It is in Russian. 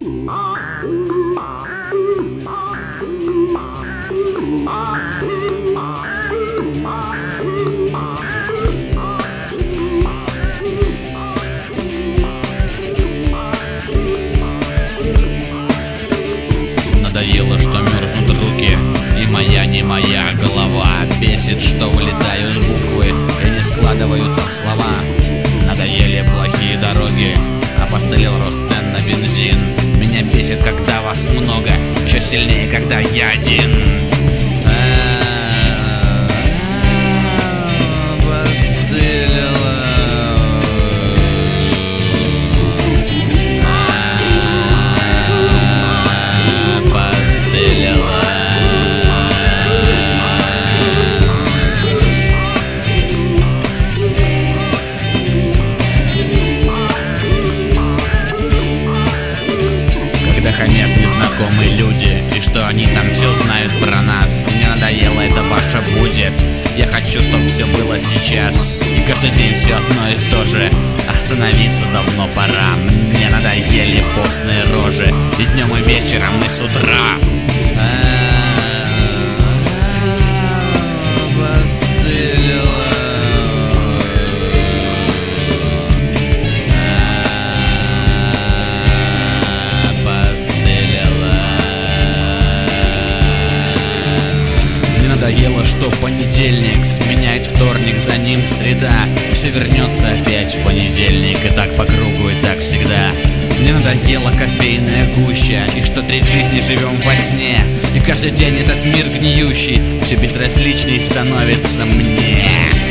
Надоело, что мерзнут руки, и моя не моя голова. Бесит, что вылетают буквы и не складываются в слова. Надоели плохие дороги, опостылел рост цен на бензин. Меня бесит, когда вас много, еще сильнее, когда я один. Хамят незнакомые люди, и что они там все знают про нас. Мне надоело, это ваше будет. Я хочу, чтобы все было сейчас, и каждый день все одно и то же. Остановиться давно пора. Мне надоели постные рожи, и днем, и вечером, и с утра. Надоело, что понедельник сменяет вторник, за ним среда, и все вернется опять в понедельник, и так по кругу, и так всегда. Мне надоела кофейная гуща, и что треть жизни живем во сне, и каждый день этот мир гниющий все безразличней становится мне.